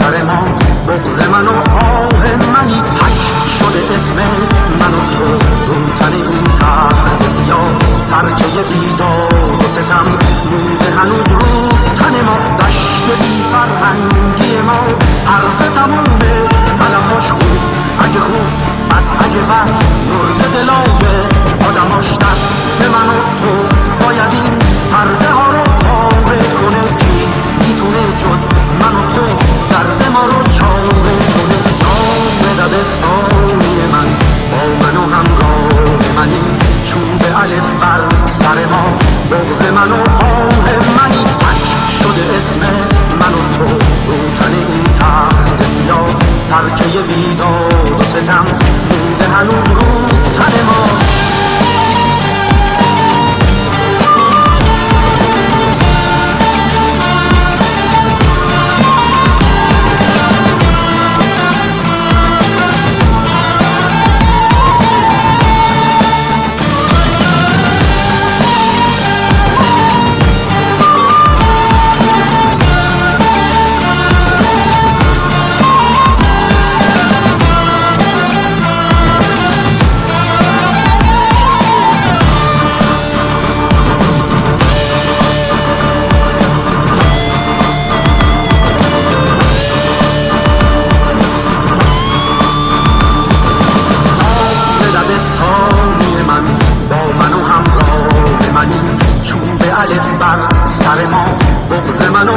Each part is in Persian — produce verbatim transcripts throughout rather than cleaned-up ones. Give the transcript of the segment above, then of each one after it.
سر ما بغض من و آه منی حک شده اسم من و تو رو تن این تخت سیاه ترکه بیداد و ستم مونده هنوز رو تن ما دشت بی فرهنگی ما حرف تمومه قلماش خوب اگه خوب بد اگه بد مرد دلای آدماش دست من و تو باید این پرده ها رو پاره کنه کی میتونه جز من و تو درد ما رو چاره کنه نام دبستانی من با من و همراه منی چون به الف بر سر ما بغض من و آه منی حک شده اسم من و تو رو تن این تخت سیاه ترکه بیداد و ستم مونده هنوز رو تن ما بر سر ما بغض من و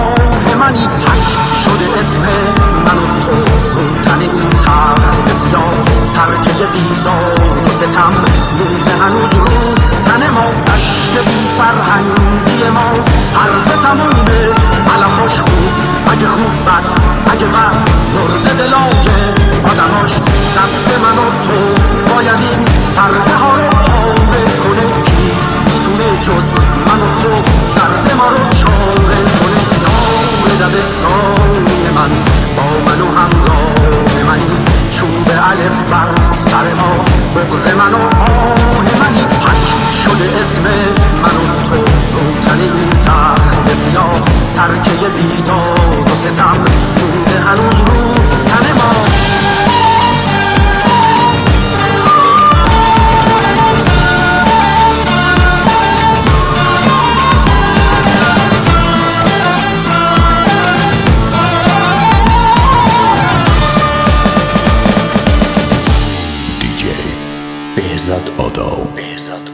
آه منی حک شده اسم من و تو رو تن این تخت سیاه ترکه بیداد و ستم مونده هنوز رو تن ما دشت بی فرهنگی ما حرف تمومه علماش خوب اگه خوب بد اگه بد مرد دلای آدماش دست من و تو باید این پرده ها رو پاره کنه کی میتونه جز من و تو درد ما رو چاره کنه نام دبستانی من با من و همراه منی چون به الف بر سر ما بغض من و آه منی حک شده اسم من و تو رو تن این تخت سیاه ترکه بیداد و ستم مونده هنوز رو تن ما بهزاد آداو. بهزاد